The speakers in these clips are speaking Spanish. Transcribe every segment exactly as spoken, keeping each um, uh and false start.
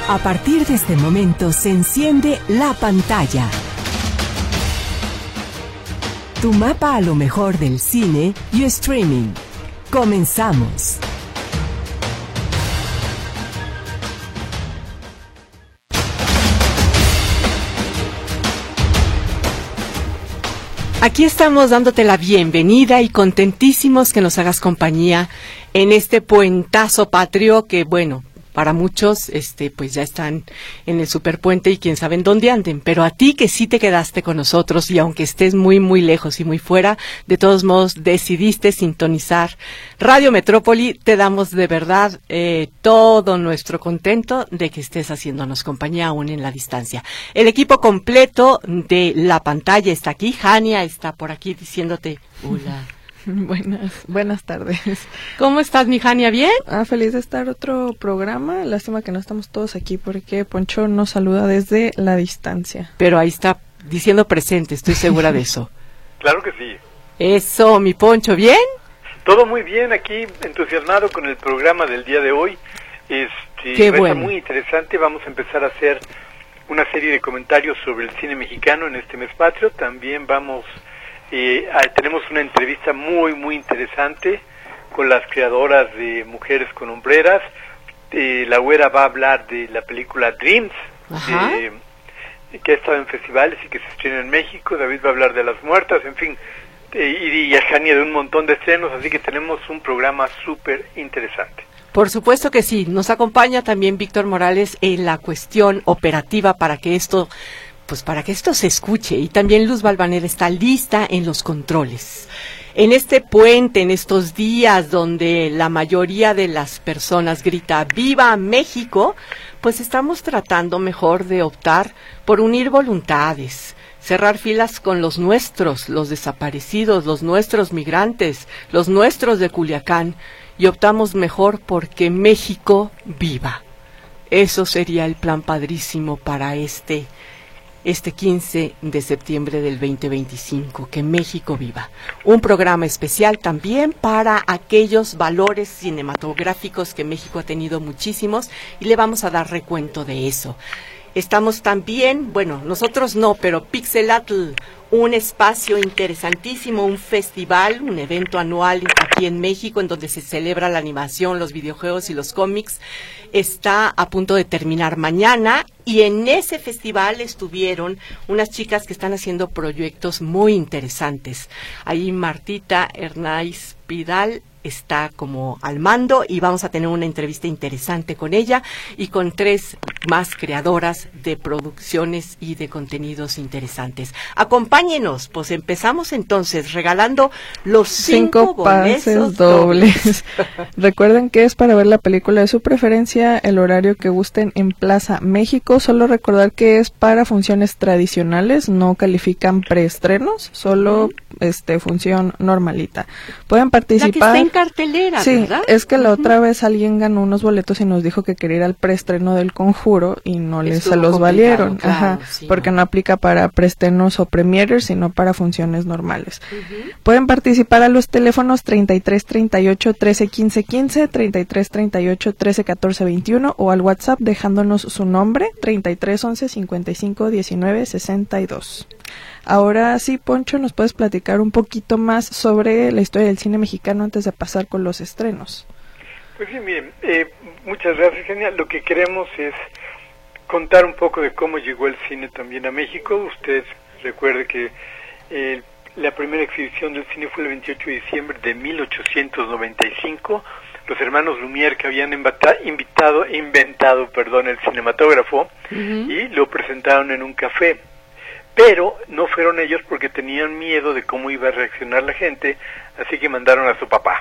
A partir de este momento se enciende la pantalla. Tu mapa a lo mejor del cine y streaming. Comenzamos. Aquí estamos dándote la bienvenida y contentísimos que nos hagas compañía en este puentazo patrio que, bueno, para muchos, este, pues ya están en el superpuente y quién sabe en dónde anden, pero a ti que sí te quedaste con nosotros y aunque estés muy, muy lejos y muy fuera, de todos modos decidiste sintonizar Radio Metrópoli, te damos de verdad eh, todo nuestro contento de que estés haciéndonos compañía aún en la distancia. El equipo completo de la pantalla está aquí, Jania está por aquí diciéndote hola. Buenas, buenas tardes. ¿Cómo estás, mi Jania? ¿Bien? Ah, feliz de estar otro programa. Lástima que no estamos todos aquí porque Poncho nos saluda desde la distancia. Pero ahí está diciendo presente, estoy segura de eso. Claro que sí. Eso, mi Poncho, ¿bien? Todo muy bien, aquí entusiasmado con el programa del día de hoy. Este, Qué va a bueno. estar muy interesante. Vamos a empezar a hacer una serie de comentarios sobre el cine mexicano en este mes patrio. También vamos... Eh, ah, tenemos una entrevista muy muy interesante con las creadoras de Mujeres con Hombreras. Eh, la güera va a hablar de la película Dreams, eh, que ha estado en festivales y que se estrena en México. David va a hablar de Las Muertas, en fin, eh, y, y Jania de un montón de estrenos, así que tenemos un programa súper interesante. Por supuesto que sí, nos acompaña también Víctor Morales en la cuestión operativa para que esto... Pues para que esto se escuche, y también Luz Balvanera está lista en los controles. En este puente, en estos días donde la mayoría de las personas grita ¡Viva México!, pues estamos tratando mejor de optar por unir voluntades, cerrar filas con los nuestros, los desaparecidos, los nuestros migrantes, los nuestros de Culiacán, y optamos mejor porque México viva. Eso sería el plan padrísimo para este Este quince de septiembre del veinte veinticinco, que México viva. Un programa especial también para aquellos valores cinematográficos que México ha tenido muchísimos y le vamos a dar recuento de eso. Estamos también, bueno, nosotros no, pero Pixelatl, un espacio interesantísimo, un festival, un evento anual aquí en México en donde se celebra la animación, los videojuegos y los cómics, está a punto de terminar mañana y en ese festival estuvieron unas chicas que están haciendo proyectos muy interesantes. Ahí Martita Hernáiz Pidal está como al mando y vamos a tener una entrevista interesante con ella y con tres más creadoras de producciones y de contenidos interesantes. Acompáñenos, pues empezamos entonces regalando los cinco, cinco pases dobles. Recuerden que es para ver la película de su preferencia, el horario que gusten en Plaza México. Solo recordar que es para funciones tradicionales, no califican preestrenos, solo uh-huh. este función normalita. Pueden participar. La que está en cartelera, sí, ¿verdad? Es que la uh-huh. otra vez alguien ganó unos boletos y nos dijo que quería ir al preestreno del Conjuro y no les se los valieron, claro, ajá, sí, porque no. no aplica para preestrenos o premieres, sino para funciones normales. Uh-huh. Pueden participar a los teléfonos treinta y tres treinta y ocho trece quince quince, treinta y tres treinta y ocho trece catorce veintiuno o al WhatsApp dejándonos su nombre treinta y tres once cincuenta y cinco diecinueve sesenta y dos. Ahora sí, Poncho, ¿nos puedes platicar un poquito más sobre la historia del cine mexicano antes de pasar con los estrenos? Pues sí, miren, eh, muchas gracias, Genial. Lo que queremos es contar un poco de cómo llegó el cine también a México. Usted recuerde que eh, la primera exhibición del cine fue el veintiocho de diciembre de mil ochocientos noventa y cinco. Los hermanos Lumière, que habían invata, invitado, inventado, perdón, el cinematógrafo, uh-huh. y lo presentaron en un café. Pero no fueron ellos porque tenían miedo de cómo iba a reaccionar la gente, así que mandaron a su papá.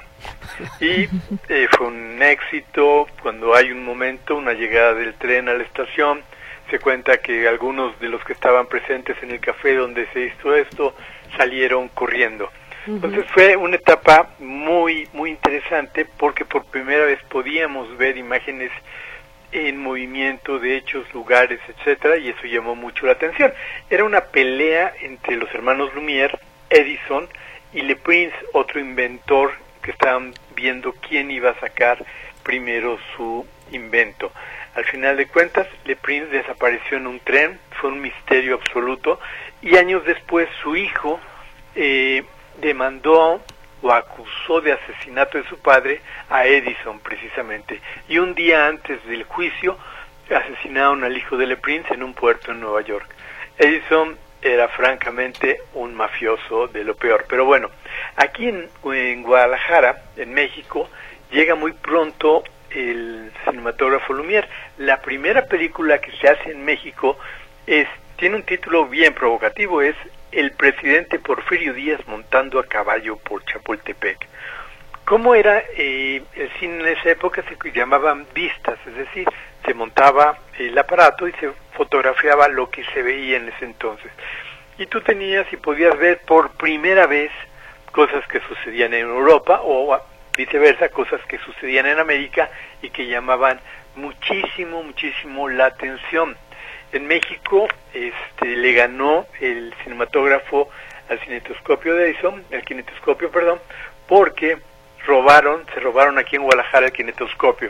Y eh, fue un éxito. Cuando hay un momento, una llegada del tren a la estación, se cuenta que algunos de los que estaban presentes en el café donde se hizo esto, salieron corriendo. Uh-huh. Entonces fue una etapa muy, muy interesante porque por primera vez podíamos ver imágenes en movimiento de hechos, lugares, etcétera, y eso llamó mucho la atención. Era una pelea entre los hermanos Lumière, Edison y Le Prince, otro inventor que estaban viendo quién iba a sacar primero su invento. Al final de cuentas, Le Prince desapareció en un tren, fue un misterio absoluto, y años después su hijo eh, demandó o acusó de asesinato de su padre a Edison, precisamente. Y un día antes del juicio, asesinaron al hijo de Le Prince en un puerto en Nueva York. Edison era francamente un mafioso de lo peor. Pero bueno, aquí en, en Guadalajara, en México, llega muy pronto el cinematógrafo Lumière. La primera película que se hace en México es, tiene un título bien provocativo, es El presidente Porfirio Díaz montando a caballo por Chapultepec. ¿Cómo era eh, el cine en esa época? Se llamaban vistas, es decir, se montaba el aparato y se fotografiaba lo que se veía en ese entonces. Y tú tenías y podías ver por primera vez cosas que sucedían en Europa o viceversa, cosas que sucedían en América y que llamaban muchísimo, muchísimo la atención. En México este, le ganó el cinematógrafo al cinetoscopio de Edison, el kinetoscopio, perdón, porque robaron, se robaron aquí en Guadalajara el kinetoscopio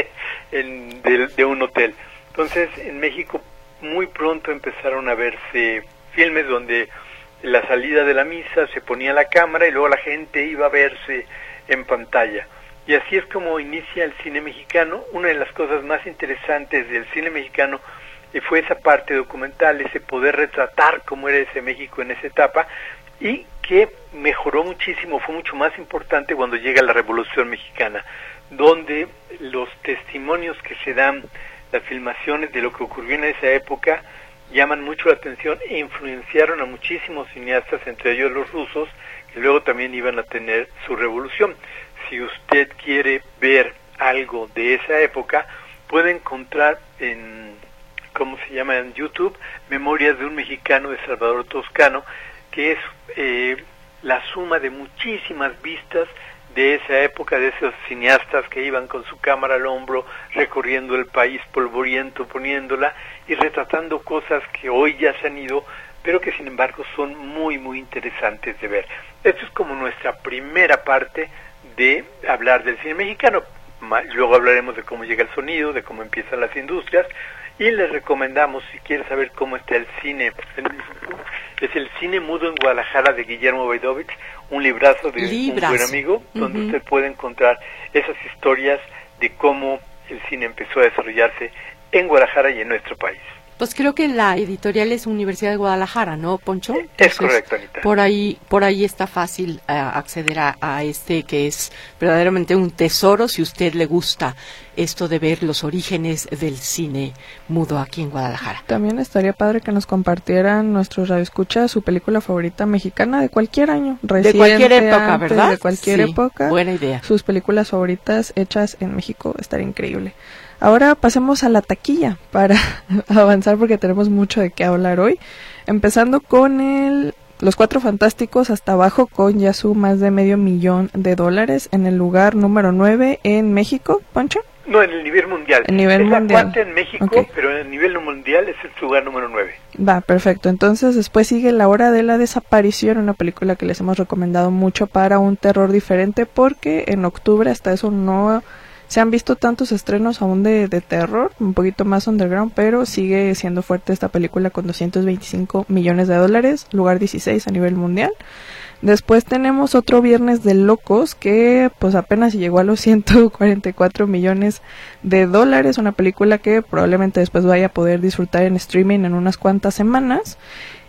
en, de, de un hotel. Entonces, en México muy pronto empezaron a verse filmes donde en la salida de la misa se ponía la cámara y luego la gente iba a verse en pantalla. Y así es como inicia el cine mexicano. Una de las cosas más interesantes del cine mexicano fue esa parte documental, ese poder retratar cómo era ese México en esa etapa, y que mejoró muchísimo, fue mucho más importante cuando llega la Revolución Mexicana, donde los testimonios que se dan, las filmaciones de lo que ocurrió en esa época, llaman mucho la atención e influenciaron a muchísimos cineastas, entre ellos los rusos, que luego también iban a tener su revolución. Si usted quiere ver algo de esa época, puede encontrar en, ¿cómo se llama?, en YouTube, Memorias de un mexicano de Salvador Toscano, que es eh, la suma de muchísimas vistas de esa época, de esos cineastas que iban con su cámara al hombro, recorriendo el país polvoriento, poniéndola y retratando cosas que hoy ya se han ido, pero que sin embargo son muy, muy interesantes de ver. Esto es como nuestra primera parte de hablar del cine mexicano. Luego hablaremos de cómo llega el sonido, de cómo empiezan las industrias, y les recomendamos, si quieren saber cómo está el cine en México, es El cine mudo en Guadalajara de Guillermo Beidovich, un librazo de Libras. un buen amigo, donde uh-huh. usted puede encontrar esas historias de cómo el cine empezó a desarrollarse en Guadalajara y en nuestro país. Pues creo que la editorial es Universidad de Guadalajara, ¿no, Poncho? Entonces, es correcto, Anita. Por ahí, por ahí está fácil uh, acceder a, a este que es verdaderamente un tesoro si usted le gusta esto de ver los orígenes del cine mudo aquí en Guadalajara. También estaría padre que nos compartieran nuestros radioescuchas su película favorita mexicana de cualquier año, reciente, de cualquier época, antes, ¿verdad? De cualquier sí, época. Buena idea. Sus películas favoritas hechas en México, estaría increíble. Ahora pasemos a la taquilla para avanzar porque tenemos mucho de qué hablar hoy. Empezando con el Los Cuatro Fantásticos hasta abajo con ya su más de medio millón de dólares en el lugar número nueve en México, ¿Poncho? No, en el nivel mundial. El nivel es mundial. la cuarta en México, Okay. pero en el nivel mundial es el lugar número nueve. Va, perfecto. Entonces después sigue La Hora de la Desaparición, una película que les hemos recomendado mucho para un terror diferente porque en octubre hasta eso no se han visto tantos estrenos aún de, de terror, un poquito más underground, pero sigue siendo fuerte esta película con doscientos veinticinco millones de dólares, lugar dieciséis a nivel mundial. Después tenemos otro Viernes de Locos que pues apenas llegó a los ciento cuarenta y cuatro millones de dólares, una película que probablemente después vaya a poder disfrutar en streaming en unas cuantas semanas.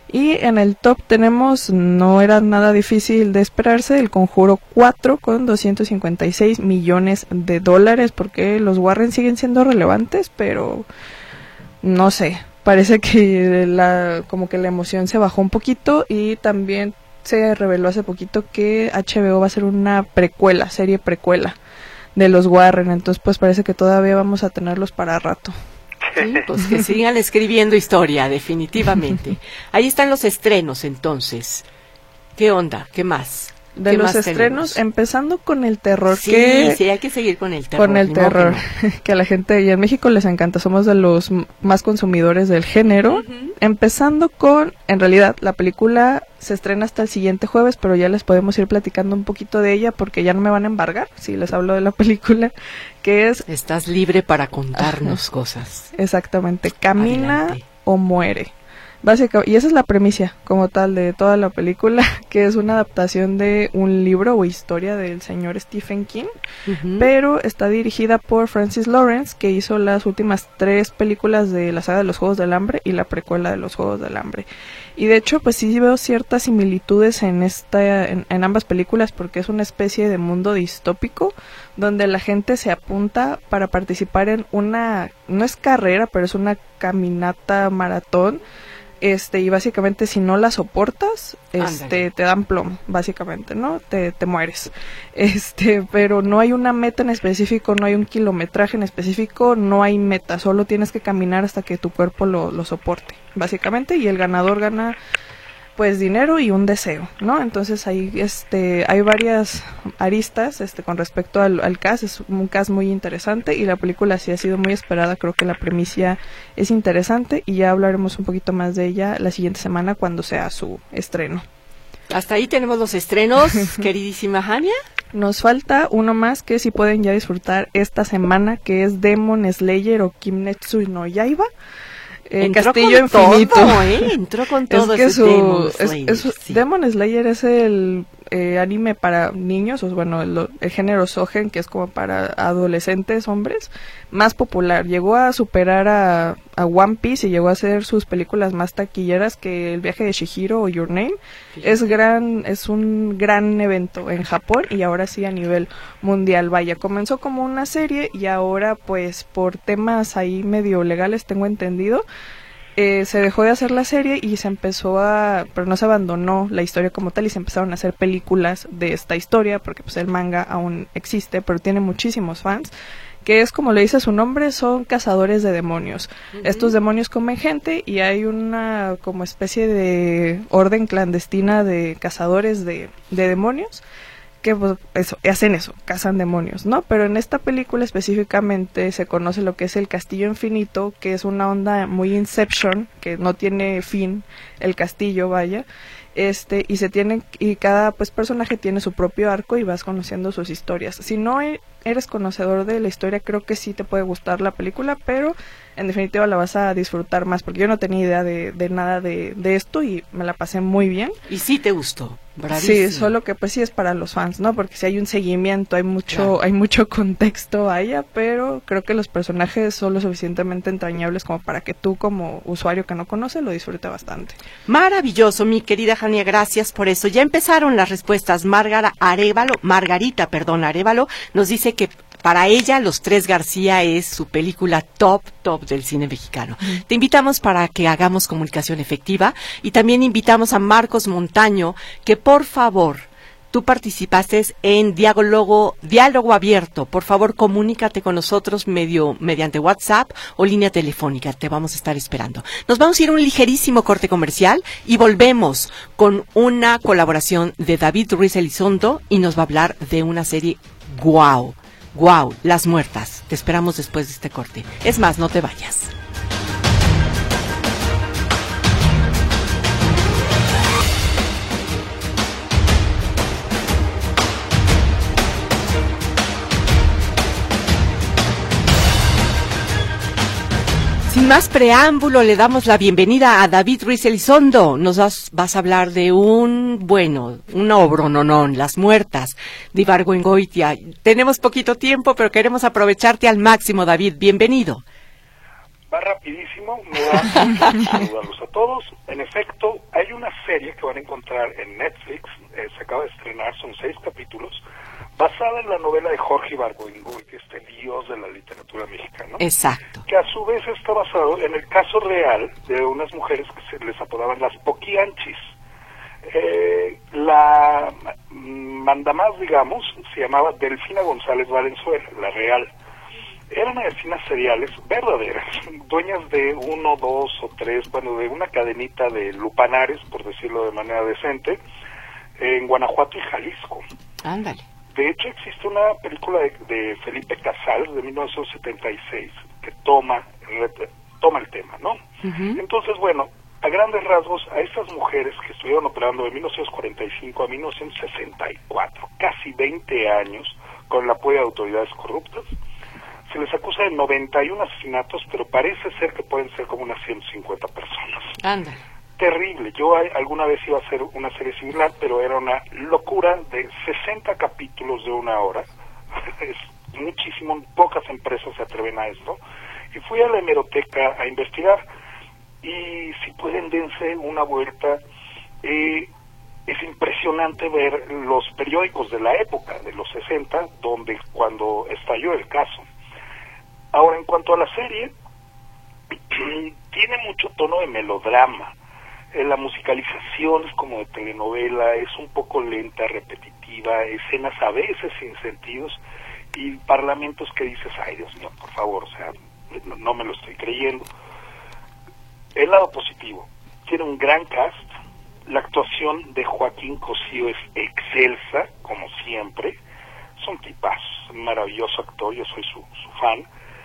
Y en el top tenemos, no era nada difícil de esperarse, El Conjuro cuatro con doscientos cincuenta y seis millones de dólares, porque los Warren siguen siendo relevantes, pero no sé, parece que la como que la emoción se bajó un poquito. Y también se reveló hace poquito que H B O va a hacer una precuela, serie precuela de los Warren, entonces pues parece que todavía vamos a tenerlos para rato. Sí, pues que sigan escribiendo historia, definitivamente. Ahí están los estrenos, entonces. ¿Qué onda? ¿Qué más? De los estrenos, tenemos? Empezando con el terror. Sí, que, sí, hay que seguir con el terror. Con el terror, que, no. que a la gente y en México les encanta, somos de los más consumidores del género. Uh-huh. Empezando con, en realidad, la película se estrena hasta el siguiente jueves, pero ya les podemos ir platicando un poquito de ella porque ya no me van a embargar si les hablo de la película, que es... Estás libre para contarnos uh-huh. cosas. Exactamente, Camina Adelante. O muere. Básicamente, y esa es la premisa como tal de toda la película, que es una adaptación de un libro o historia del señor Stephen King, uh-huh. pero está dirigida por Francis Lawrence, que hizo las últimas tres películas de la saga de los Juegos del Hambre y la precuela de los Juegos del Hambre. Y de hecho, pues sí veo ciertas similitudes en esta, en, en ambas películas, porque es una especie de mundo distópico donde la gente se apunta para participar en una, no es carrera, pero es una caminata maratón. Este, y básicamente si no la soportas, este, Ándale. Te dan plomo, básicamente, ¿no? Te, te mueres. Este, pero no hay una meta en específico, no hay un kilometraje en específico, no hay meta, solo tienes que caminar hasta que tu cuerpo lo, lo soporte, básicamente, y el ganador gana pues dinero y un deseo, ¿no? Entonces ahí este hay varias aristas este con respecto al, al cast, es un cast muy interesante y la película sí ha sido muy esperada, creo que la premisa es interesante y ya hablaremos un poquito más de ella la siguiente semana cuando sea su estreno. Hasta ahí tenemos los estrenos, queridísima Hania. Nos falta uno más que sí pueden ya disfrutar esta semana, que es Demon Slayer o Kimetsu no Yaiba. Eh, Castillo Infinito. Todo, ¿eh? Entró con todo. Es que su, Demon Slayer, es, es, sí. Demon Slayer es el eh, anime para niños, o bueno, el, el género Sogen, que es como para adolescentes hombres, más popular. Llegó a superar a, a One Piece y llegó a hacer sus películas más taquilleras que El viaje de Chihiro o Your Name. Sí. Es gran, es un gran evento en Japón y ahora sí a nivel mundial. Vaya, comenzó como una serie y ahora pues por temas ahí medio legales, tengo entendido, Eh, se dejó de hacer la serie y se empezó a, pero no se abandonó la historia como tal y se empezaron a hacer películas de esta historia porque pues el manga aún existe, pero tiene muchísimos fans, que es como le dice su nombre, son cazadores de demonios. Uh-huh. Estos demonios comen gente y hay una como especie de orden clandestina de cazadores de, de demonios que pues, eso, hacen eso, cazan demonios, ¿no? Pero en esta película específicamente se conoce lo que es el Castillo Infinito, que es una onda muy Inception, que no tiene fin, el castillo, vaya, este, y se tiene, y cada pues personaje tiene su propio arco y vas conociendo sus historias. Si no eres conocedor de la historia, creo que sí te puede gustar la película, pero en definitiva la vas a disfrutar más, porque yo no tenía idea de, de nada de, de esto y me la pasé muy bien. ¿Y sí te gustó? Bravísimo. Sí, solo que pues sí es para los fans, ¿no? Porque si hay un seguimiento, hay mucho, claro. hay mucho contexto allá, pero creo que los personajes son lo suficientemente entrañables como para que tú como usuario que no conoce lo disfrute bastante. Maravilloso, mi querida Hania, gracias por eso. Ya empezaron las respuestas. Margara Arevalo, Margarita, perdón, Arevalo, nos dice que para ella Los Tres García es su película top, top del cine mexicano. Uh-huh. Te invitamos para que hagamos comunicación efectiva y también invitamos a Marcos Montaño que por favor, tú participaste en diálogo, diálogo abierto. Por favor, comunícate con nosotros medio, mediante WhatsApp o línea telefónica. Te vamos a estar esperando. Nos vamos a ir a un ligerísimo corte comercial y volvemos con una colaboración de David Ruiz Elizondo y nos va a hablar de una serie guau. Guau, Las Muertas. Te esperamos después de este corte. Es más, no te vayas. Sin más preámbulo, le damos la bienvenida a David Ruiz Elizondo. Nos vas, vas a hablar de un, bueno, un obrononón, Las Muertas, de Ibargüengoitia. Tenemos poquito tiempo, pero queremos aprovecharte al máximo, David. Bienvenido. Va rapidísimo, me da saludarlos a todos. En efecto, hay una serie que van a encontrar en Netflix, eh, se acaba de estrenar, son seis capítulos, basada en la novela de Jorge Ibargüengoitia, este dios de la literatura mexicana. Exacto. Que a su vez está basado en el caso real de unas mujeres que se les apodaban las Poquianchis. Eh, la mandamás, digamos, se llamaba Delfina González Valenzuela, la real. Eran asesinas seriales verdaderas, dueñas de uno, dos o tres, bueno, de una cadenita de lupanares, por decirlo de manera decente. en Guanajuato y Jalisco. Ándale. De hecho, existe una película de, de Felipe Casals de mil novecientos setenta y seis que toma, re, toma el tema, ¿no? Uh-huh. Entonces, bueno, a grandes rasgos, a estas mujeres que estuvieron operando de mil novecientos cuarenta y cinco a mil novecientos sesenta y cuatro, casi veinte años, con el apoyo de autoridades corruptas, se les acusa de noventa y uno asesinatos, pero parece ser que pueden ser como unas ciento cincuenta personas. Ándale. Terrible. Yo alguna vez iba a hacer una serie similar, pero era una locura de sesenta capítulos de una hora. Es muchísimo, pocas empresas se atreven a esto. Y fui a la hemeroteca a investigar. Y si pueden, dense una vuelta. Eh, es impresionante ver los periódicos de la época, de los sesenta, donde cuando estalló el caso. Ahora, en cuanto a la serie, tiene mucho tono de melodrama. La musicalización es como de telenovela, es un poco lenta, repetitiva, escenas a veces sin sentidos y parlamentos que dices, ay Dios mío, por favor, o sea, no, no me lo estoy creyendo. El lado positivo, tiene un gran cast, la actuación de Joaquín Cosío es excelsa, como siempre, es un tipazo, un maravilloso actor, yo soy su, su fan.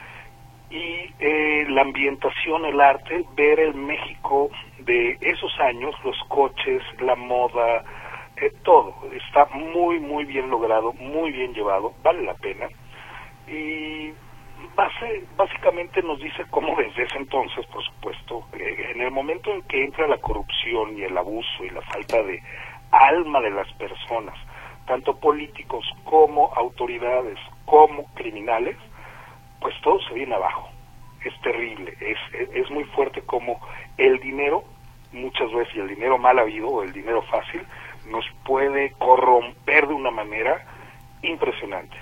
Y eh, la ambientación, el arte, ver el México de esos años, los coches, la moda, eh, todo, está muy, muy bien logrado, muy bien llevado, vale la pena. Y base, básicamente nos dice cómo desde ese entonces, por supuesto, eh, en el momento en que entra la corrupción y el abuso y la falta de alma de las personas, tanto políticos como autoridades, como criminales, pues todo se viene abajo. Es terrible, es, es, es muy fuerte como el dinero, muchas veces, y el dinero mal habido, o el dinero fácil, nos puede corromper de una manera impresionante.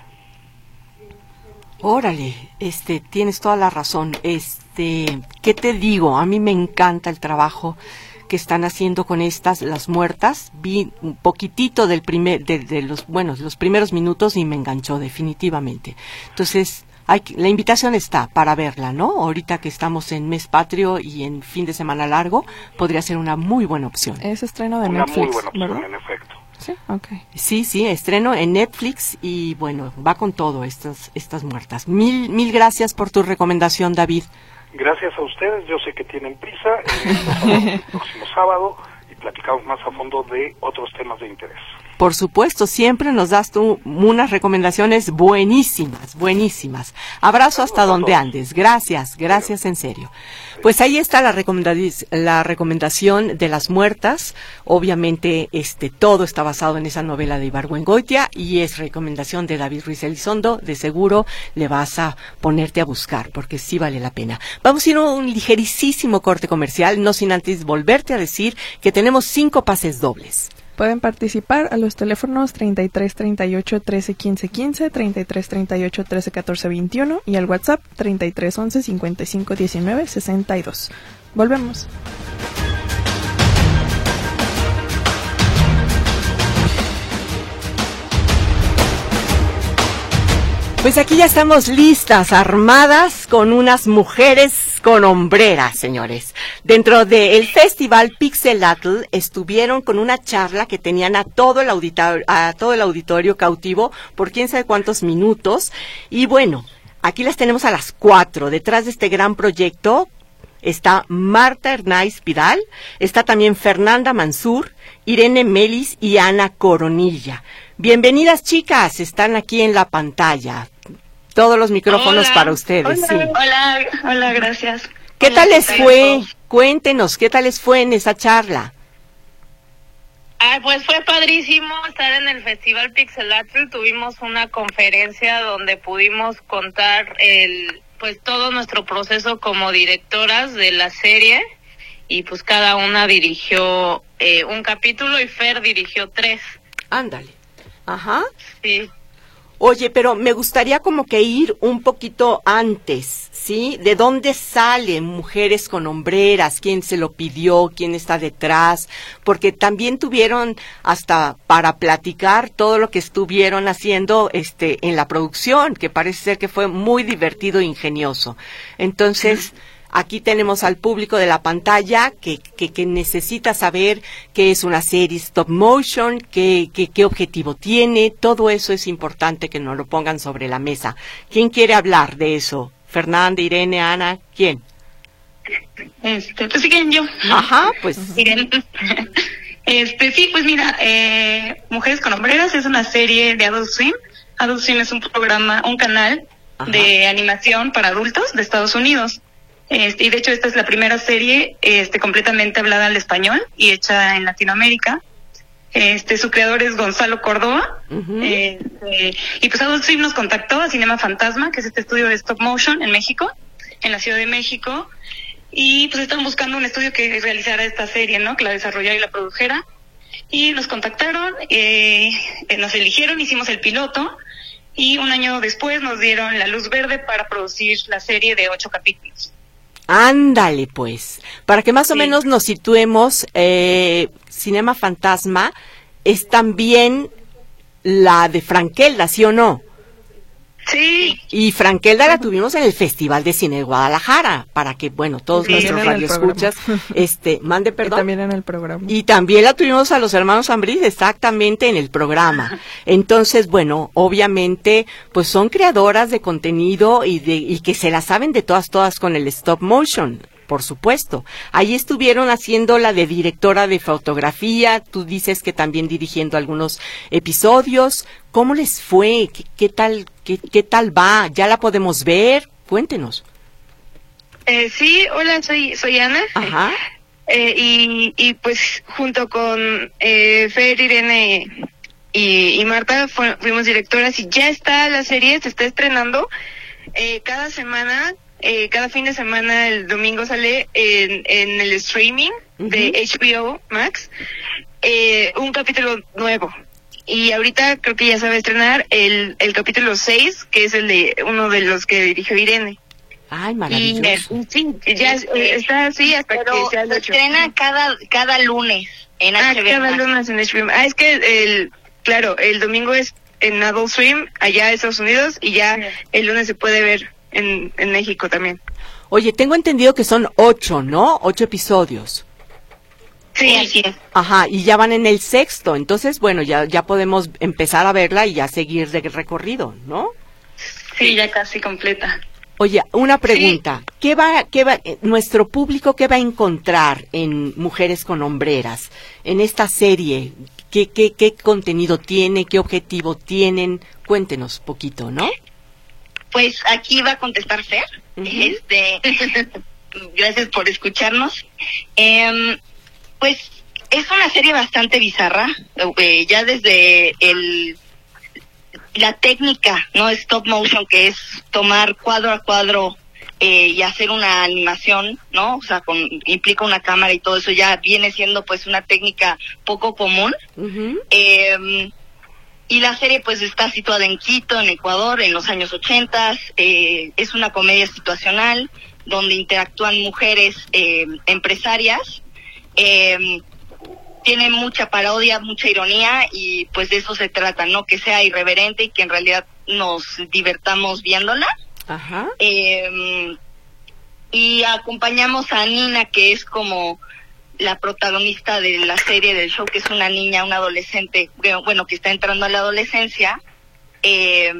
Órale, este, tienes toda la razón. Este, ¿qué te digo? A mí me encanta el trabajo que están haciendo con estas, las muertas. Vi un poquitito del primer, de, de los, bueno, los primeros minutos y me enganchó definitivamente. Entonces, hay, la invitación está para verla, ¿no? Ahorita que estamos en mes patrio y en fin de semana largo, podría ser una muy buena opción. Es estreno de una Netflix, muy buena opción, ¿verdad? En efecto. Sí, okay. Sí, sí, estreno en Netflix y bueno, va con todo estas, estas muertas. Mil, mil gracias por tu recomendación, David. Gracias a ustedes, yo sé que tienen prisa, eh, el próximo sábado y platicamos más a fondo de otros temas de interés. Por supuesto, siempre nos das tú unas recomendaciones buenísimas, buenísimas. Abrazo hasta donde andes. Gracias, gracias en serio. Pues ahí está la, recomenda- la recomendación de las muertas. Obviamente, este todo está basado en esa novela de Ibargüengoitia y es recomendación de David Ruiz Elizondo. De seguro le vas a ponerte a buscar porque sí vale la pena. Vamos a ir a un ligerísimo corte comercial, no sin antes volverte a decir que tenemos cinco pases dobles. Pueden participar a los teléfonos treinta y tres, treinta y ocho, trece, quince, quince, treinta y tres, treinta y ocho, trece, catorce, veintiuno y al WhatsApp treinta y tres, once, cincuenta y cinco, diecinueve, sesenta y dos. Volvemos. Pues aquí ya estamos listas, armadas, con unas mujeres con hombreras, señores. Dentro del Festival Pixelatl estuvieron con una charla que tenían a todo el auditorio, a todo el auditorio cautivo por quién sabe cuántos minutos. Y bueno, aquí las tenemos a las cuatro. Detrás de este gran proyecto está Marta Hernáiz Pidal, está también Fernanda Mansur, Irene Melis y Ana Coronilla. Bienvenidas, chicas, están aquí en la pantalla. Todos los micrófonos hola, para ustedes. Hola, sí. hola, hola, gracias. ¿Qué hola, tal les ¿qué fue? tal? Cuéntenos, ¿qué tal les fue en esa charla? Ah, pues fue padrísimo estar en el Festival Pixelatl. Tuvimos una conferencia donde pudimos contar el, pues todo nuestro proceso como directoras de la serie y pues cada una dirigió eh, un capítulo y Fer dirigió tres. Ándale. Ajá. Sí. Oye, pero me gustaría como que ir un poquito antes, ¿sí? ¿De dónde salen Mujeres con Hombreras? ¿Quién se lo pidió? ¿Quién está detrás? Porque también tuvieron hasta para platicar todo lo que estuvieron haciendo este en la producción, que parece ser que fue muy divertido e ingenioso. Entonces, Aquí tenemos al público de la pantalla que, que, que necesita saber qué es una serie stop motion, qué, qué, qué objetivo tiene. Todo eso es importante que nos lo pongan sobre la mesa. ¿Quién quiere hablar de eso? Fernanda, Irene, Ana, ¿quién? Este, pues siguen yo. Ajá, pues. Irene. Este, sí, pues mira, eh, Mujeres con Hombreras es una serie de Adult Swim. Adult Swim es un programa, un canal Ajá. de animación para adultos de Estados Unidos. Este, y de hecho esta es la primera serie este, completamente hablada al español y hecha en Latinoamérica. Este, su creador es Gonzalo Córdoba. Uh-huh. este, y pues Adult Swim nos contactó a Cinema Fantasma, que es este estudio de stop motion en México, en la Ciudad de México. Y pues estaban buscando un estudio que realizara esta serie, ¿no? Que la desarrollara y la produjera. Y nos contactaron, eh, nos eligieron, hicimos el piloto. Y un año después nos dieron la luz verde para producir la serie de ocho capítulos. Ándale, pues, para que más sí. o menos nos situemos, eh, Cinema Fantasma es también la de Frankelda, ¿sí o no? Sí. Y Frankelda la tuvimos en el Festival de Cine de Guadalajara, para que, bueno, todos sí, nuestros radioescuchas, este, mande perdón. Y también en el programa. Y también la tuvimos a los hermanos Ambriz, exactamente en el programa. Entonces, bueno, obviamente, pues son creadoras de contenido y de, y que se la saben de todas, todas con el stop motion. Por supuesto. Ahí estuvieron haciendo la de directora de fotografía, tú dices que también dirigiendo algunos episodios. ¿Cómo les fue? ¿Qué, qué tal qué, qué tal va? ¿Ya la podemos ver? Cuéntenos. Eh, sí, hola, soy soy Ana. Ajá. Eh, y, y pues junto con eh, Fer, Irene y, y Marta fu fuimos directoras y ya está la serie, se está estrenando eh, cada semana. Eh, cada fin de semana, el domingo sale en, en el streaming uh-huh. de H B O Max eh, un capítulo nuevo. Y ahorita creo que ya se va a estrenar el, el capítulo seis, que es el de uno de los que dirigió Irene. Ay, maravilloso. Y, sí, ya eh, está así hasta Pero que sea se estrena cada, cada lunes en ah, H B O cada Max. lunes en H B O. Ah, es que el, claro, el domingo es en Adult Swim, allá en Estados Unidos, y ya sí. el lunes se puede ver En, en México también. Oye, tengo entendido que son ocho, ¿no? Ocho episodios. Sí, así es. Ajá, y ya van en el sexto, entonces, bueno, ya ya podemos empezar a verla y ya seguir de recorrido, ¿no? Sí, ya casi completa. Oye, una pregunta, sí. ¿qué va, qué va, nuestro público qué va a encontrar en Mujeres con Hombreras, en esta serie? ¿Qué, qué, qué contenido tiene, qué objetivo tienen? Cuéntenos poquito, ¿no? Pues aquí va a contestar Fer. Uh-huh. Este, gracias por escucharnos. Eh, pues es una serie bastante bizarra. Eh, ya desde el la técnica, no stop motion, que es tomar cuadro a cuadro eh, y hacer una animación, ¿no? O sea, con, implica una cámara y todo eso, ya viene siendo pues una técnica poco común. Uh-huh. Eh, Y la serie pues está situada en Quito, en Ecuador, en los años ochentas. Eh, es una comedia situacional donde interactúan mujeres eh, empresarias. Eh, tiene mucha parodia, mucha ironía y pues de eso se trata, ¿no? Que sea irreverente y que en realidad nos divertamos viéndola. Ajá. Eh, y acompañamos a Nina, que es como la protagonista de la serie, del show, que es una niña, una adolescente, bueno, que está entrando a la adolescencia, eh,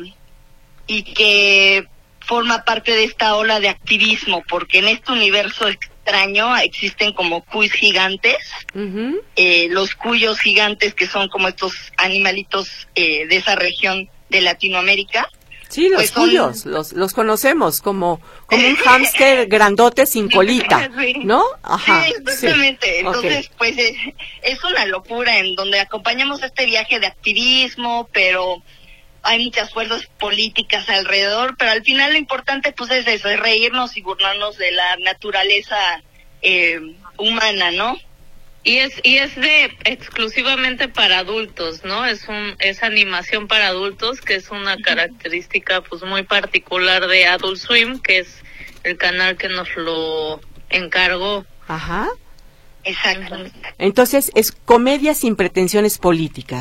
y que forma parte de esta ola de activismo, porque en este universo extraño existen como cuyos gigantes, uh-huh. eh, los cuyos gigantes, que son como estos animalitos eh, de esa región de Latinoamérica. Sí, los pues cuyos, son... los, los conocemos como, como un hámster grandote sin colita, sí. ¿no? Ajá. Sí, exactamente. Sí. Entonces, okay. pues es, es una locura en donde acompañamos este viaje de activismo, pero hay muchas fuerzas políticas alrededor, pero al final lo importante pues es eso, es reírnos y burlarnos de la naturaleza eh, humana, ¿no? Y es y es de exclusivamente para adultos, ¿no? Es un es animación para adultos, que es una característica pues muy particular de Adult Swim, que es el canal que nos lo encargó. Ajá. Exacto. Entonces es comedia sin pretensiones políticas.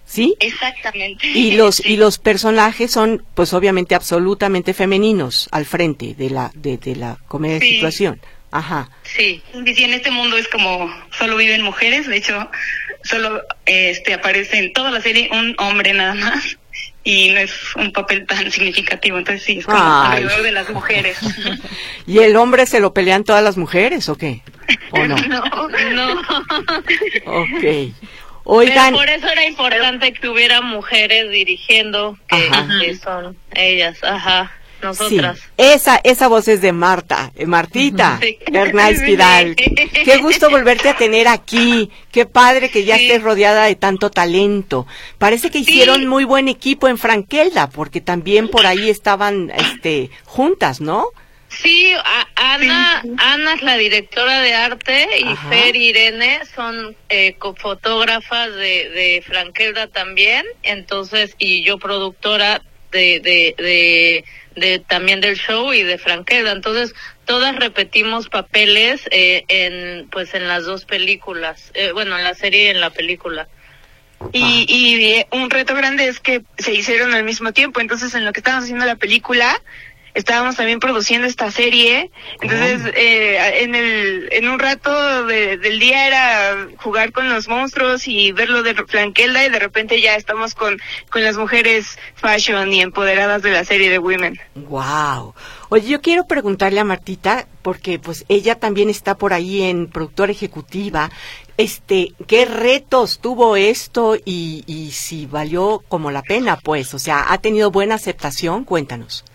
¿sí? Exactamente. Y los sí. y los personajes son, pues obviamente, absolutamente femeninos al frente de la de, de la comedia de sí. situación. Ajá. Sí, y en este mundo es como solo viven mujeres, de hecho, solo este aparece en toda la serie un hombre nada más, y no es un papel tan significativo, entonces sí, es como Ay. alrededor de las mujeres. ¿Y el hombre se lo pelean todas las mujeres o qué? ¿O no? No, No. Ok. Oigan. Pero por eso era importante que hubiera mujeres dirigiendo, que, que son ellas, ajá, nosotras. Sí, esa, esa voz es de Marta, eh, Martita, Sí. Hernández Pidal. Qué gusto volverte a tener aquí, qué padre que ya Sí. estés rodeada de tanto talento. Parece que hicieron Sí. muy buen equipo en Frankelda, porque también por ahí estaban este, juntas, ¿no? Sí, a- Ana, Ana es la directora de arte y Ajá. Fer y Irene son eh, fotógrafas de, de Frankelda también, entonces, y yo productora de, de, de, de también del show y de Frankelda, entonces todas repetimos papeles eh, en pues en las dos películas, eh, bueno, en la serie y en la película. Y, y un reto grande es que se hicieron al mismo tiempo, entonces en lo que estábamos haciendo la película, estábamos también produciendo esta serie, entonces eh, en el en un rato de, del día era jugar con los monstruos y verlo de Frankelda, y de repente ya estamos con, con las mujeres fashion y empoderadas de la serie de Women. Wow. Oye, yo quiero preguntarle a Martita, porque pues ella también está por ahí en productora ejecutiva, este, ¿qué retos tuvo esto y, y si valió como la pena, pues? O sea, ¿ha tenido buena aceptación? Cuéntanos.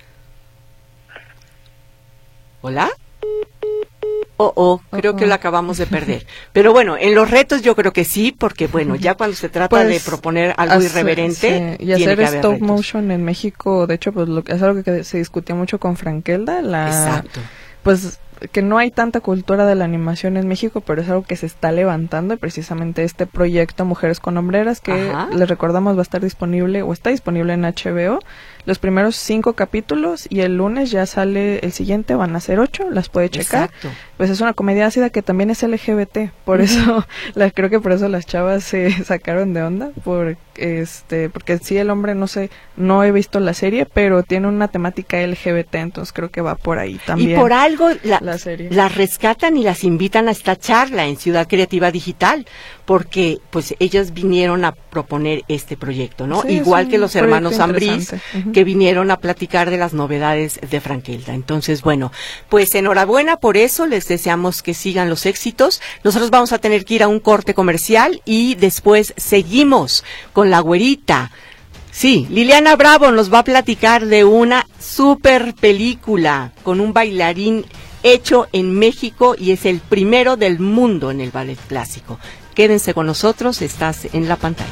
¿Hola? Oh, oh, creo Oh, oh. que lo acabamos de perder. Pero bueno, en los retos yo creo que sí, porque bueno, ya cuando se trata Pues, de proponer algo hacer- irreverente, sí, y tiene hacer que haber stop retos. motion en México, de hecho, pues lo que es algo que se discutía mucho con Frankelda, la Exacto. pues que no hay tanta cultura de la animación en México, pero es algo que se está levantando, y precisamente este proyecto Mujeres con Hombreras, que Ajá. les recordamos va a estar disponible o está disponible en H B O, los primeros cinco capítulos, y el lunes ya sale el siguiente, van a ser ocho, las puede checar. Exacto. Pues es una comedia ácida que también es L G B T, por eso la, creo que por eso las chavas se sacaron de onda, por este porque sí, el hombre, no sé, no he visto la serie, pero tiene una temática L G B T, entonces creo que va por ahí también. Y por algo la, la serie. las rescatan y las invitan a esta charla en Ciudad Creativa Digital, porque pues ellas vinieron a proponer este proyecto, ¿no? Sí, es Igual un que los hermanos proyecto Ambriz, interesante. Ujú. que vinieron a platicar de las novedades de Frankelda. Entonces, bueno, pues enhorabuena por eso, les deseamos que sigan los éxitos. Nosotros vamos a tener que ir a un corte comercial y después seguimos con la güerita. Sí, Liliana Bravo nos va a platicar de una super película con un bailarín hecho en México y es el primero del mundo en el ballet clásico. Quédense con nosotros, estás en la pantalla.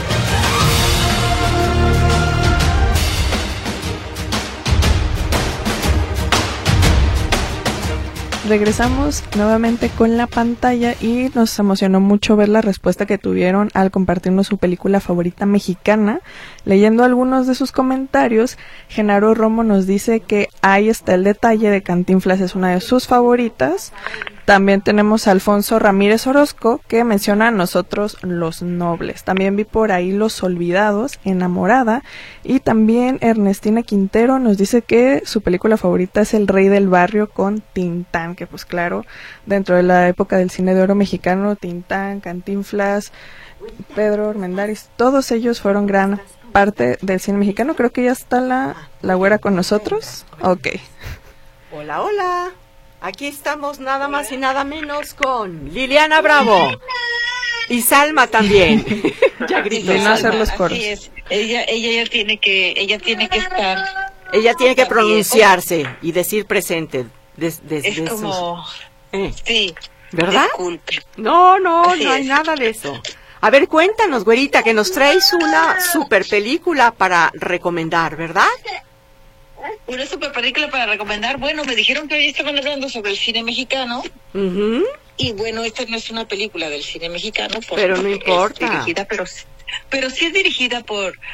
Regresamos nuevamente con la pantalla y nos emocionó mucho ver la respuesta que tuvieron al compartirnos su película favorita mexicana. Leyendo algunos de sus comentarios, Genaro Romo nos dice que ahí está el detalle de Cantinflas, es una de sus favoritas. También tenemos a Alfonso Ramírez Orozco, que menciona a Nosotros los Nobles. También vi por ahí Los Olvidados, Enamorada. Y también Ernestina Quintero nos dice que su película favorita es El Rey del Barrio con Tintán, que pues claro, dentro de la época del cine de oro mexicano, Tintán, Cantinflas, Pedro Armendáriz, todos ellos fueron gran parte del cine mexicano. Creo que ya está la, la güera con nosotros. Ok. Hola, hola. Aquí estamos nada más y nada menos con Liliana Bravo y Salma también. Ya gritó De no hacer Salma. los coros. Así es. Ella, ella ya tiene que, ella tiene que estar. Ella tiene que Así es. pronunciarse y decir presente. Des- des- Es de como, sus- eh, sí. ¿verdad? Disculpe. No, no, Así no hay es. nada de eso. A ver, cuéntanos, güerita, que nos traes una super película para recomendar, ¿verdad? Una super película para recomendar. Bueno, me dijeron que hoy estaban hablando sobre el cine mexicano. Ujú. Y bueno, esta no es una película del cine mexicano. Por Pero no porque importa. Es dirigida, pero, pero sí es dirigida por,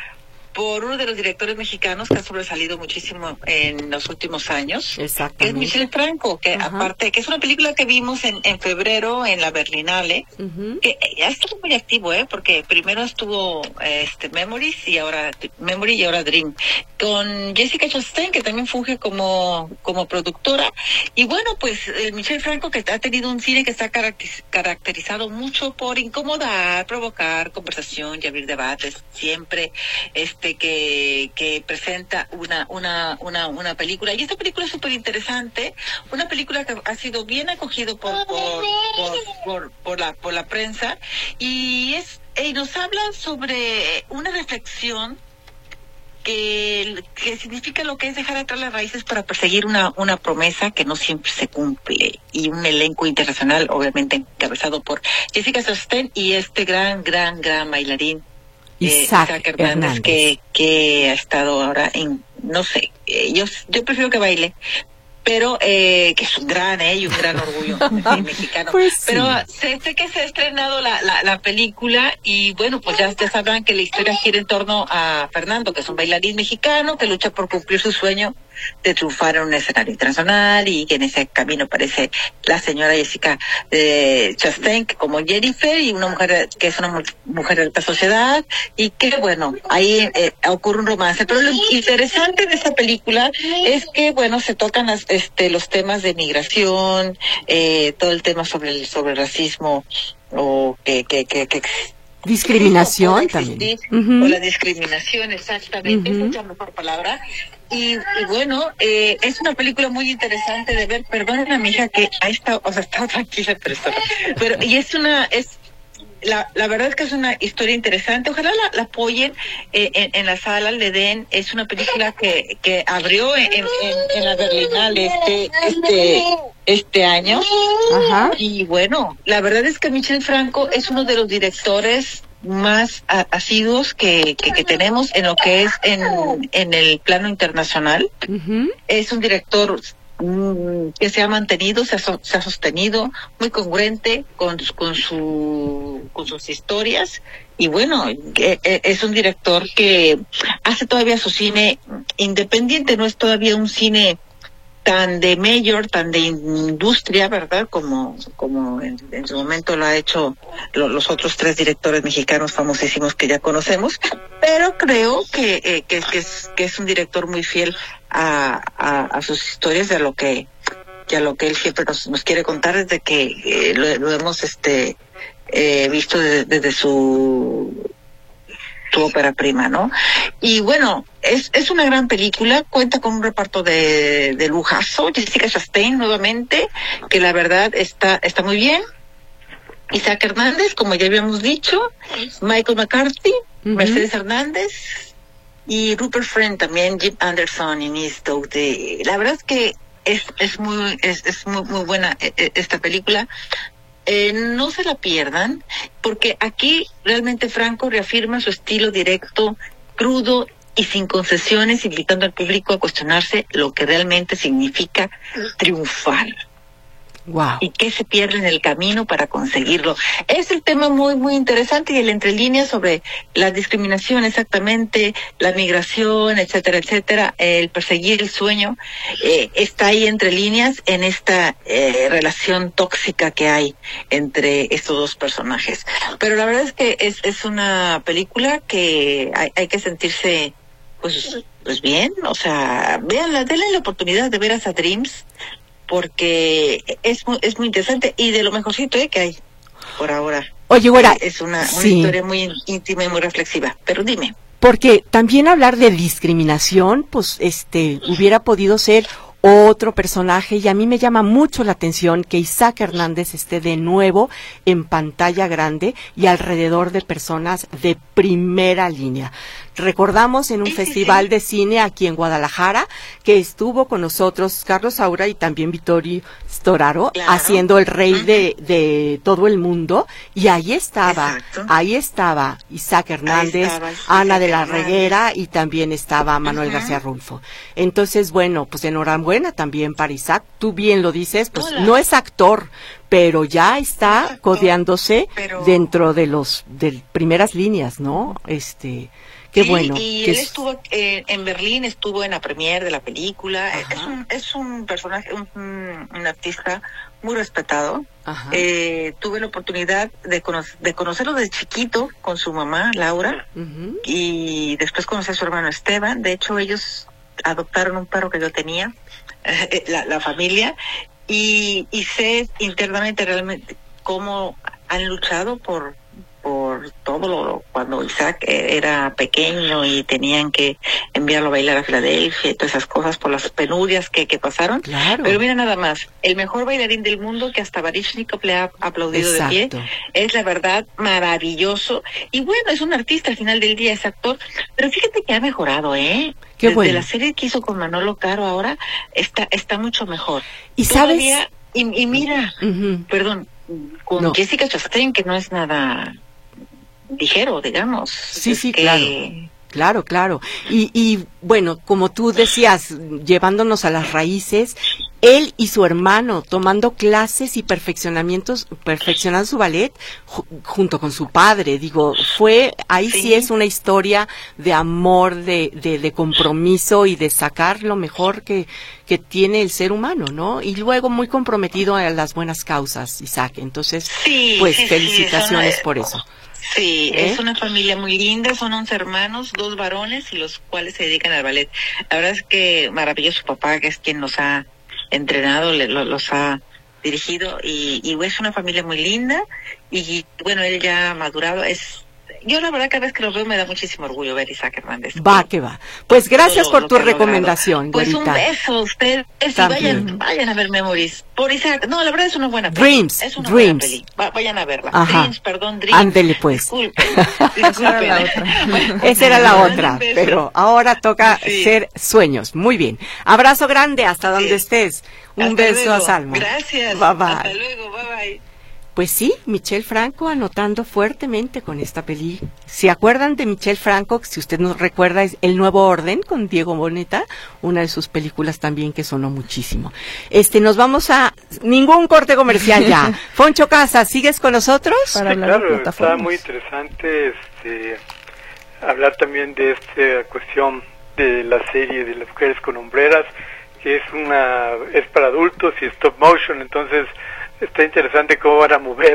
por uno de los directores mexicanos que ha sobresalido muchísimo en los últimos años, que es Michel Franco, que uh-huh. aparte, que es una película que vimos en, en febrero en la Berlinale, uh-huh. que ya estuvo muy activo, ¿eh? Porque primero estuvo este Memories y ahora Memory y ahora Dream, con Jessica Chastain, que también funge como, como productora, y bueno, pues el Michel Franco, que ha tenido un cine que está caracteriz- caracterizado mucho por incomodar, provocar conversación y abrir debates, siempre este que que presenta una una una una película, y esta película es súper interesante, una película que ha sido bien acogido por por por, por, por la por la prensa, y es y nos habla sobre una reflexión que, que significa lo que es dejar atrás las raíces para perseguir una una promesa que no siempre se cumple, y un elenco internacional obviamente encabezado por Jessica Chastain y este gran gran gran bailarín Isaac, eh, Isaac Hernández, Hernández. Que, que ha estado ahora en, no sé, eh, yo yo prefiero que baile, pero eh, que es un gran, eh, y un gran orgullo eh, mexicano. Pues sí. Pero sé, sé que se ha estrenado la, la, la película, y bueno, pues ya, ya sabrán que la historia gira en torno a Fernando, que es un bailarín mexicano que lucha por cumplir su sueño de triunfar en un escenario internacional, y que en ese camino aparece la señora Jessica eh, Chastain como Jennifer, y una mujer que es una mujer de alta sociedad, y que bueno, ahí eh, ocurre un romance. Pero lo interesante de esta película es que bueno, se tocan las, este los temas de migración, eh, todo el tema sobre el sobre el racismo, o que que que, que discriminación también, uh-huh. o la discriminación, exactamente, uh-huh. esa es la mejor palabra. Y, y bueno, eh, es una película muy interesante de ver. Perdonen a mi hija que ha estado, o sea, estado tranquila, pero está, pero y es una, es la, la verdad es que es una historia interesante. Ojalá la, la apoyen eh, en, en la sala, le den. Es una película que que abrió en, en, en la Berlinale este este este año. Ajá. Y bueno, la verdad es que Michel Franco es uno de los directores más a, asiduos que, que, que tenemos en lo que es en, en el plano internacional. Uh-huh. Es un director mm, que se ha mantenido, se ha, so, se ha sostenido, muy congruente con, con, su, con sus historias. Y bueno, que, eh, es un director que hace todavía su cine independiente, no es todavía un cine tan de mayor, tan de industria, ¿verdad? Como como en, en su momento lo ha hecho lo, los otros tres directores mexicanos famosísimos que ya conocemos, pero creo que eh, que, que es que es un director muy fiel a, a, a sus historias, y a lo que y a lo que él siempre nos, nos quiere contar desde que eh, lo, lo hemos este eh, visto desde, desde su su ópera prima, ¿no? Y bueno, es es una gran película, cuenta con un reparto de, de lujazo, Jessica Chastain nuevamente, que la verdad está está muy bien, Isaac Hernández, como ya habíamos dicho, Michael McCarthy, uh-huh. Mercedes Hernández, y Rupert Friend también, Jim Anderson y Miss Doughty. La verdad es que es es muy es, es muy muy buena esta película. Eh, no se la pierdan, porque aquí realmente Franco reafirma su estilo directo, crudo y sin concesiones, invitando al público a cuestionarse lo que realmente significa triunfar. Wow. Y qué se pierde en el camino para conseguirlo. Es el tema muy, muy interesante, y el entre líneas sobre la discriminación, exactamente, la migración, etcétera, etcétera, el perseguir el sueño, eh, está ahí entre líneas en esta eh, relación tóxica que hay entre estos dos personajes. Pero la verdad es que es, es una película que hay, hay que sentirse, pues, pues bien, o sea, véanla, denle la oportunidad de ver a Dreams, porque es muy, es muy interesante, y de lo mejorcito eh, que hay por ahora. Oye, güera, es una, una sí. historia muy íntima y muy reflexiva, pero dime. Porque también hablar de discriminación, pues este hubiera podido ser otro personaje, y a mí me llama mucho la atención que Isaac Hernández esté de nuevo en pantalla grande y alrededor de personas de primera línea. Recordamos en un sí, festival sí, sí. de cine aquí en Guadalajara que estuvo con nosotros Carlos Saura y también Vittorio Storaro, claro. haciendo El Rey uh-huh. de, de todo el mundo, y ahí estaba, Exacto. ahí estaba Isaac Hernández, estaba, Ana Isaac de la Hernández. Reguera, y también estaba Manuel uh-huh. García Rulfo. Entonces, bueno, pues enhorabuena también para Isaac. Tú bien lo dices, pues Hola. no es actor, pero ya está no codeándose pero... dentro de los de primeras líneas, ¿no? Este Qué sí, bueno. Y él es... estuvo eh, en Berlín, estuvo en la premiere de la película. Es un, es un personaje, un, un artista muy respetado. Eh, tuve la oportunidad de, cono de conocerlo desde chiquito con su mamá, Laura, uh-huh. y después conocí a su hermano Esteban. De hecho, ellos adoptaron un perro que yo tenía, eh, la, la familia, y, y sé internamente realmente cómo han luchado por por todo lo, cuando Isaac era pequeño y tenían que enviarlo a bailar a Filadelfia y todas esas cosas por las penurias que, que pasaron. Claro. Pero mira nada más, el mejor bailarín del mundo que hasta Baryshnikov le ha aplaudido Exacto. de pie, es la verdad maravilloso. Y bueno, es un artista al final del día, es actor, pero fíjate que ha mejorado, ¿eh? Qué Desde bueno. la serie que hizo con Manolo Caro ahora, está, está mucho mejor. Y Todavía, sabes... Y, y mira, uh-huh. perdón, con no. Jessica Chastain, que no es nada... ligero, digamos. Sí, sí, que... claro. Claro, claro. Y, y bueno, como tú decías, llevándonos a las raíces, él y su hermano tomando clases y perfeccionamientos, perfeccionando su ballet ju junto con su padre. Digo, fue, ahí sí, sí es una historia de amor, de, de, de compromiso y de sacar lo mejor que, que tiene el ser humano, ¿no? Y luego muy comprometido a las buenas causas, Isaac. Entonces, sí, pues sí, felicitaciones sí, por eso. Sí, ¿Eh? es una familia muy linda, son once hermanos, dos varones y los cuales se dedican al ballet. La verdad es que maravilloso su papá, que es quien nos ha entrenado, le, lo, los ha dirigido y, y es una familia muy linda y bueno, él ya ha madurado, es... Yo la verdad cada vez que lo veo me da muchísimo orgullo ver a Isaac Hernández. Va, que va. Pues gracias lo, por lo tu recomendación, Pues Dorita. un beso a ustedes y vayan, vayan a ver Memories. Por Isaac, no, la verdad es una buena peli. Dreams, es una Dreams. buena peli. Va, vayan a verla. Ajá. Dreams, perdón, Dreams. Ándele pues. Disculpen, disculpen. la otra. Esa era la otra, pero ahora toca sí. ser sueños. Muy bien. Abrazo grande hasta donde sí. estés. Un hasta beso luego. a Salma. Gracias. Bye, bye. Hasta luego, bye bye. Pues sí, Michel Franco anotando fuertemente con esta peli. ¿Se acuerdan de Michel Franco? Si usted nos recuerda, es El Nuevo Orden con Diego Boneta, una de sus películas también que sonó muchísimo. Este, nos vamos a ningún corte comercial ya. Foncho Casas, ¿sigues con nosotros? Para hablar claro, de plataformas. Está muy interesante este, hablar también de esta cuestión de la serie de las mujeres con hombreras, que es una es para adultos y stop motion, entonces está interesante cómo van a mover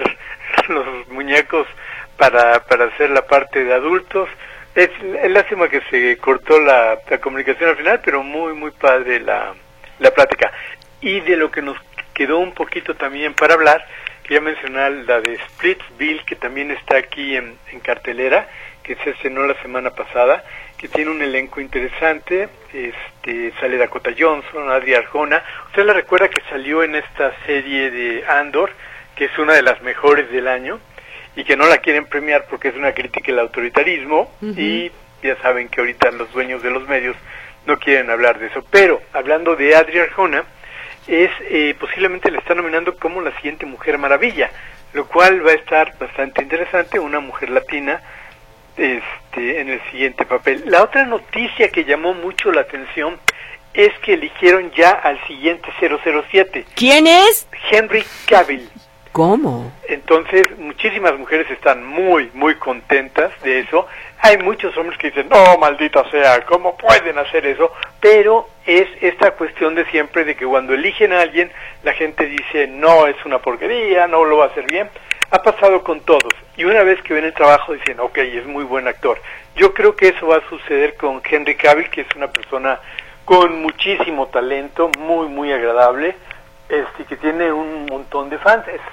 los muñecos para, para hacer la parte de adultos. Es, es lástima que se cortó la, la comunicación al final, pero muy, muy padre la, la plática. Y de lo que nos quedó un poquito también para hablar, quería mencionar la de Splitsville, que también está aquí en, en cartelera, que se estrenó la semana pasada, que tiene un elenco interesante, este sale Dakota Johnson, Adria Arjona. Usted la recuerda que salió en esta serie de Andor, que es una de las mejores del año, y que no la quieren premiar porque es una crítica al autoritarismo, uh-huh. y ya saben que ahorita los dueños de los medios no quieren hablar de eso. Pero, hablando de Adria Arjona, es eh, posiblemente le están nominando como la siguiente Mujer Maravilla, lo cual va a estar bastante interesante, una mujer latina, Este, en el siguiente papel. La otra noticia que llamó mucho la atención es que eligieron ya al siguiente cero cero siete. ¿Quién es? Henry Cavill. ¿Cómo? Entonces, muchísimas mujeres están muy, muy contentas de eso. Hay muchos hombres que dicen, no, maldita sea, ¿cómo pueden hacer eso? Pero es esta cuestión de siempre de que cuando eligen a alguien, la gente dice, no, es una porquería, no lo va a hacer bien. Ha pasado con todos, y una vez que ven el trabajo dicen, ok, es muy buen actor. Yo creo que eso va a suceder con Henry Cavill, que es una persona con muchísimo talento, muy, muy agradable, este, que tiene un montón de fans. Es,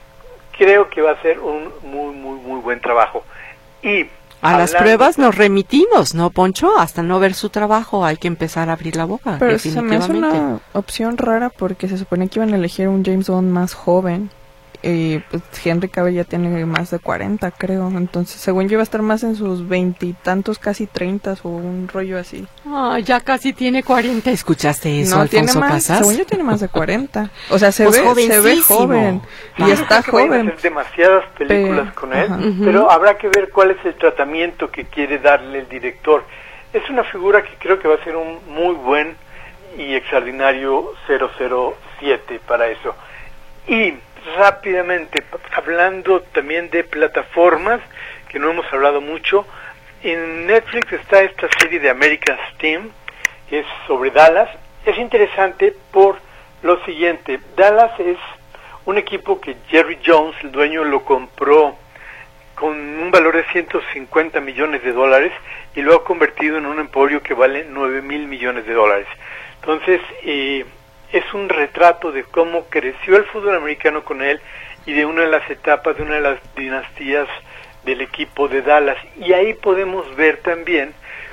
creo que va a ser un muy, muy, muy buen trabajo. Y a hablando, las pruebas nos remitimos, ¿no, Poncho? Hasta no ver su trabajo hay que empezar a abrir la boca. Pero se me hace una opción rara porque se supone que iban a elegir un James Bond más joven. Y pues Henry Cavill ya tiene más de cuarenta, creo. Entonces, según yo, iba a estar más en sus veintitantos, casi treinta, o un rollo así. Ah, oh, ya casi tiene cuarenta. ¿Escuchaste eso, no, Alfonso tiene más, Casas? Según yo, tiene más de cuarenta. O sea, se, pues ve, se ve joven. Y ah, está que joven. Van a hacer demasiadas películas Pe con él, uh-huh. pero habrá que ver cuál es el tratamiento que quiere darle el director. Es una figura que creo que va a ser un muy buen y extraordinario cero cero siete para eso. Y rápidamente, hablando también de plataformas, que no hemos hablado mucho, en Netflix está esta serie de America's Team, que es sobre Dallas. Es interesante por lo siguiente. Dallas es un equipo que Jerry Jones, el dueño, lo compró con un valor de ciento cincuenta millones de dólares y lo ha convertido en un emporio que vale nueve mil millones de dólares. Entonces, eh, es un retrato de cómo creció el fútbol americano con él y de una de las etapas, de una de las dinastías del equipo de Dallas. Y ahí podemos ver también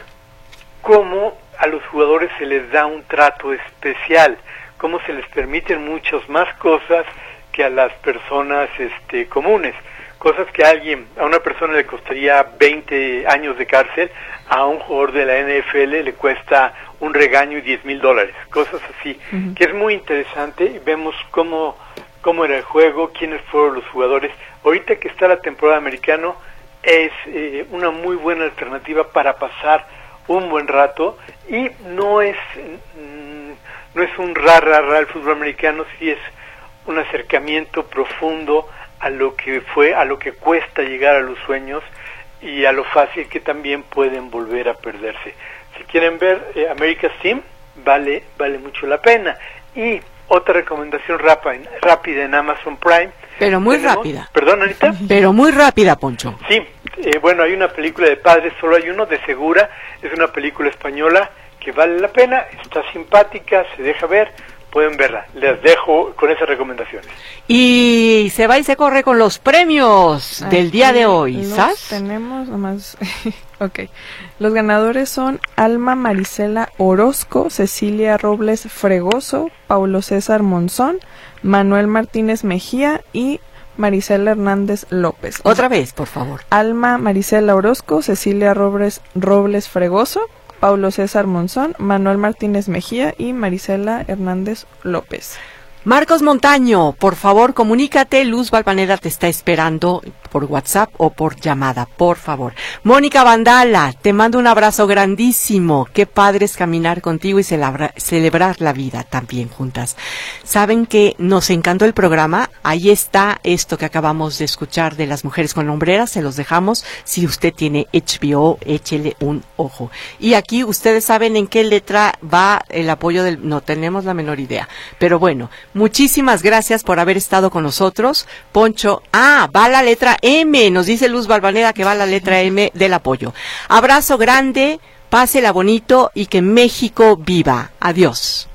cómo a los jugadores se les da un trato especial, cómo se les permiten muchas más cosas que a las personas este, comunes. Cosas que a alguien, a una persona le costaría veinte años de cárcel, a un jugador de la N F L le cuesta un regaño y diez mil dólares, cosas así, uh-huh. que es muy interesante, y vemos cómo, cómo era el juego, quiénes fueron los jugadores. Ahorita que está la temporada americano, es eh, una muy buena alternativa para pasar un buen rato, y no es, mm, no es un ra, ra, ra el fútbol americano, sí es un acercamiento profundo a lo que fue, a lo que cuesta llegar a los sueños y a lo fácil que también pueden volver a perderse. Si quieren ver eh, America's Team, vale vale mucho la pena. Y otra recomendación rápida, rápida en Amazon Prime. Pero muy tenemos, rápida. ¿Perdón, Anita? Pero muy rápida, Poncho. Sí, eh, bueno, hay una película de Padres Solo Hay Uno, de Segura, es una película española que vale la pena, está simpática, se deja ver, pueden verla. Les dejo con esas recomendaciones. Y se va y se corre con los premios Aquí del día de hoy, ¿sabes? Tenemos nomás, ok. Los ganadores son Alma Marisela Orozco, Cecilia Robles Fregoso, Paulo César Monzón, Manuel Martínez Mejía y Marisela Hernández López. Otra vez, por favor. Alma Marisela Orozco, Cecilia Robles, Robles Fregoso, Paulo César Monzón, Manuel Martínez Mejía y Marisela Hernández López. Marcos Montaño, por favor, comunícate. Luz Valvanera te está esperando por WhatsApp o por llamada, por favor. Mónica Vandala, te mando un abrazo grandísimo. Qué padre es caminar contigo y celebra, celebrar la vida también juntas. ¿Saben que nos encantó el programa? Ahí está esto que acabamos de escuchar de las mujeres con hombreras. Se los dejamos. Si usted tiene H B O, échele un ojo. Y aquí ustedes saben en qué letra va el apoyo del... No tenemos la menor idea. Pero bueno, muchísimas gracias por haber estado con nosotros. Poncho, ah, va la letra M, nos dice Luz Valvanera que va la letra M del apoyo. Abrazo grande, pásela bonito y que México viva. Adiós.